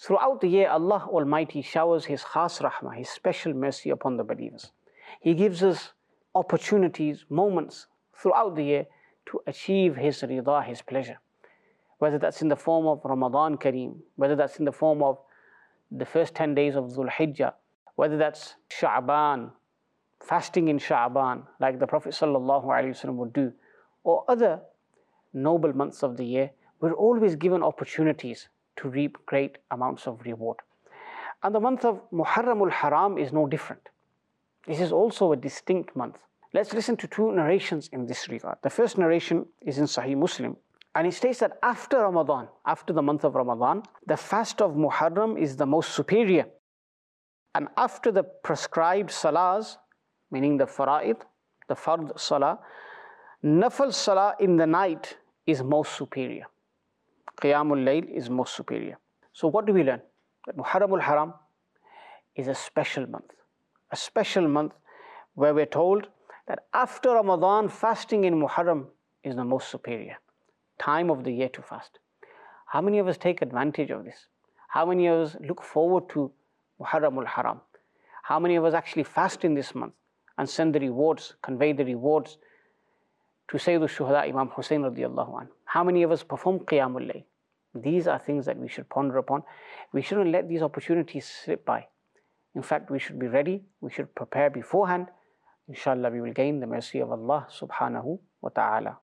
Throughout the year, Allah Almighty showers His khas rahmah, His special mercy upon the believers. He gives us opportunities, moments throughout the year to achieve His rida, His pleasure. Whether that's in the form of Ramadan Kareem, whether that's in the form of the first 10 days of Dhul Hijjah, whether that's Sha'ban, fasting in Sha'ban, like the Prophet ﷺ would do, or other noble months of the year, we're always given opportunities to reap great amounts of reward. And the month of Muharram al-Haram is no different. This is also a distinct month. Let's listen to two narrations in this regard. The first narration is in Sahih Muslim, and it states that after Ramadan, after the month of Ramadan, the fast of Muharram is the most superior. And after the prescribed salahs, meaning the fara'id, the fard salah, nafal salah in the night is most superior. Qiyamul Layl is most superior. So what do we learn? That Muharram al-Haram is a special month where we're told that after Ramadan, fasting in Muharram is the most superior time of the year to fast. How many of us take advantage of this? How many of us look forward to Muharram al-Haram? How many of us actually fast in this month and send the rewards, convey the rewards to Sayyid al-Shuhada Imam Hussein radiallahu anhu? How many of us perform Qiyamul Layl? These are things that we should ponder upon. We shouldn't let these opportunities slip by. In fact, we should be ready, we should prepare beforehand. Inshallah, we will gain the mercy of Allah subhanahu wa ta'ala.